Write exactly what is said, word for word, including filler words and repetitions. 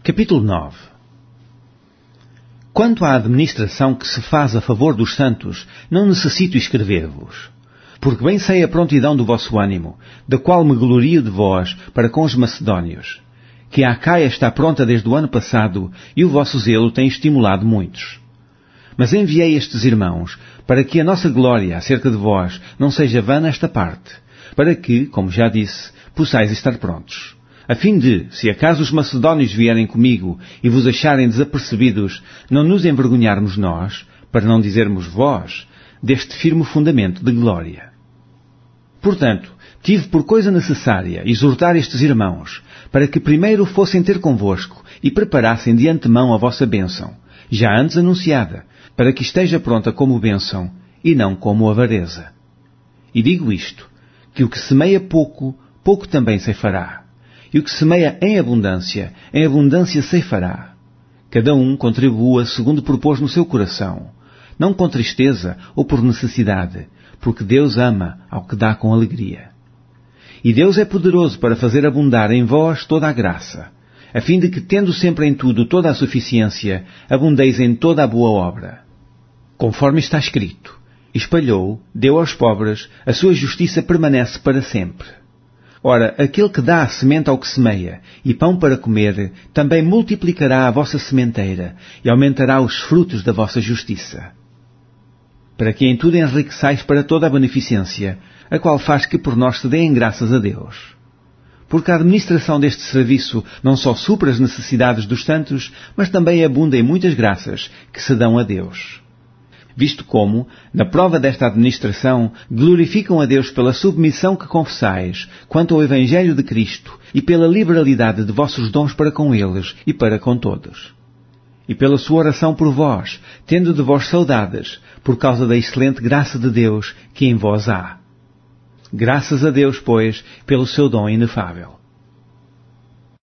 Capítulo nove. Quanto à administração que se faz a favor dos santos, não necessito escrever-vos, porque bem sei a prontidão do vosso ânimo, da qual me glorio de vós para com os macedónios, que a Acaia está pronta desde o ano passado e o vosso zelo tem estimulado muitos. Mas enviei estes irmãos para que a nossa glória acerca de vós não seja vã nesta parte, para que, como já disse, possais estar prontos, a fim de, se acaso os macedónios vierem comigo e vos acharem desapercebidos, não nos envergonharmos nós, para não dizermos vós, deste firme fundamento de glória. Portanto, tive por coisa necessária exortar estes irmãos, para que primeiro fossem ter convosco e preparassem de antemão a vossa bênção, já antes anunciada, para que esteja pronta como bênção e não como avareza. E digo isto, que o que semeia pouco, pouco também ceifará. E o que semeia em abundância, em abundância ceifará. Cada um contribua segundo propôs no seu coração, não com tristeza ou por necessidade, porque Deus ama ao que dá com alegria. E Deus é poderoso para fazer abundar em vós toda a graça, a fim de que, tendo sempre em tudo toda a suficiência, abundeis em toda a boa obra. Conforme está escrito, espalhou, deu aos pobres, a sua justiça permanece para sempre. Ora, aquele que dá a semente ao que semeia, e pão para comer, também multiplicará a vossa sementeira, e aumentará os frutos da vossa justiça. Para que em tudo enriqueçais para toda a beneficência, a qual faz que por nós se deem graças a Deus. Porque a administração deste serviço não só supra as necessidades dos santos, mas também abunda em muitas graças que se dão a Deus. Visto como, na prova desta administração, glorificam a Deus pela submissão que confessais quanto ao Evangelho de Cristo e pela liberalidade de vossos dons para com eles e para com todos. E pela sua oração por vós, tendo de vós saudades, por causa da excelente graça de Deus que em vós há. Graças a Deus, pois, pelo seu dom inefável.